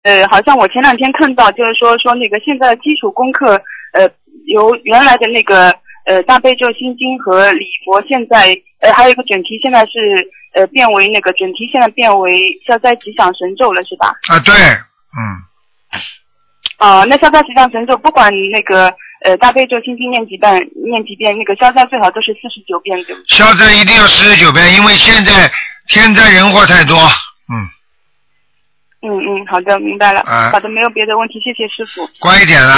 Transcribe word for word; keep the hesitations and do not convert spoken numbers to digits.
呃，好像我前两天看到，就是说说那个现在基础功课，呃，由原来的那个呃大悲咒心经和礼佛，现在呃还有一个准提，现在是呃变为那个准提，现在变为消灾吉祥神咒了，是吧？ 啊，对，嗯。 啊、呃，那消灾吉祥神咒，不管那个呃大悲咒心经念几遍，念几遍，那个消灾最好都是四十九遍，对不对？ 消灾一定要四十九遍，因为现在天灾人祸太多，嗯。 嗯嗯，好的，明白了。 啊。 好的，没有别的问题，谢谢师傅。 乖一点了。